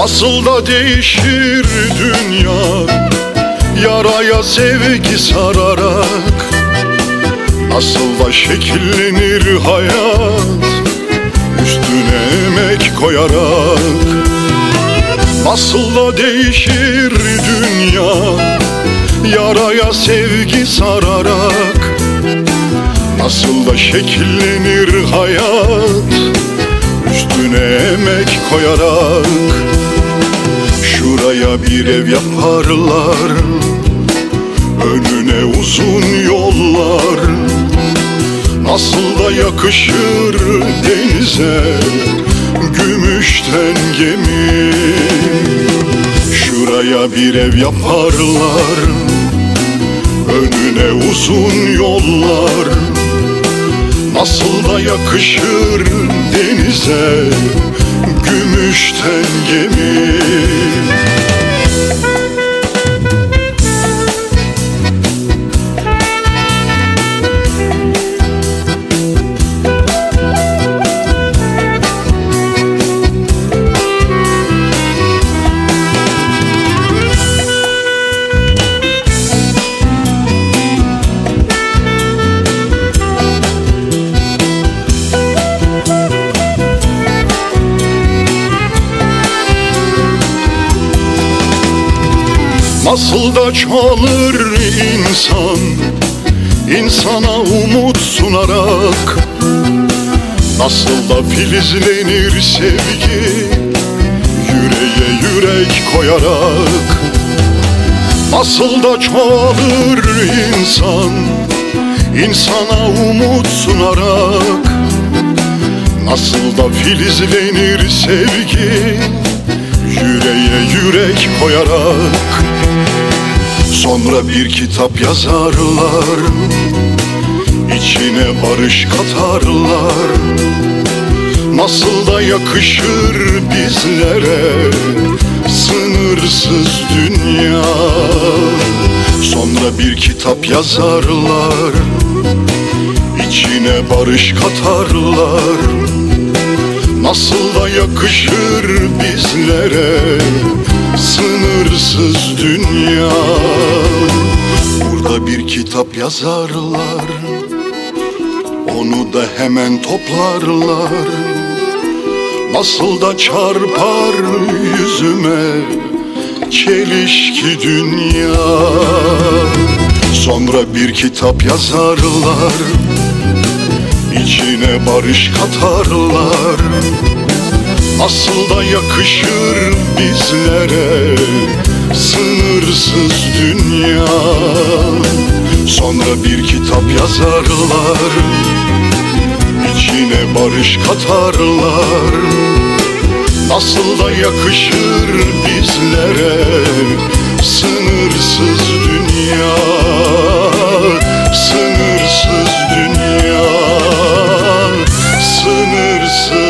Nasıl da değişir dünya, yaraya sevgi sararak. Nasıl da şekillenir hayat, üstüne emek koyarak. Nasıl da değişir dünya, yaraya sevgi sararak. Nasıl da şekillenir hayat, üstüne emek koyarak. Şuraya bir ev yaparlar, önüne uzun yollar. Nasıl da yakışır denize gümüşten gemi. Şuraya bir ev yaparlar, önüne uzun yollar. Nasıl da yakışır denize gümüşten gemi. Nasıl da çoğalır insan, insana umut sunarak. Nasıl da filizlenir sevgi, yüreğe yürek koyarak. Nasıl da çoğalır insan, insana umut sunarak. Nasıl da filizlenir sevgi, yüreğe yürek koyarak. Sonra bir kitap yazarlar, içine barış katarlar. Nasıl da yakışır bizlere sınırsız dünya. Sonra bir kitap yazarlar, içine barış katarlar. Nasıl da yakışır bizlere sınırsız dünya. Burada bir kitap yazarlar, onu da hemen toplarlar. Nasıl da çarpar yüzüme çelişki dünya. Sonra bir kitap yazarlar, içine barış katarlar. Nasıl da yakışır bizlere sınırsız dünya. Sonra bir kitap yazarlar, içine barış katarlar. Nasıl da yakışır bizlere sınırsız dünya. Sınırsız dünya, sınırsız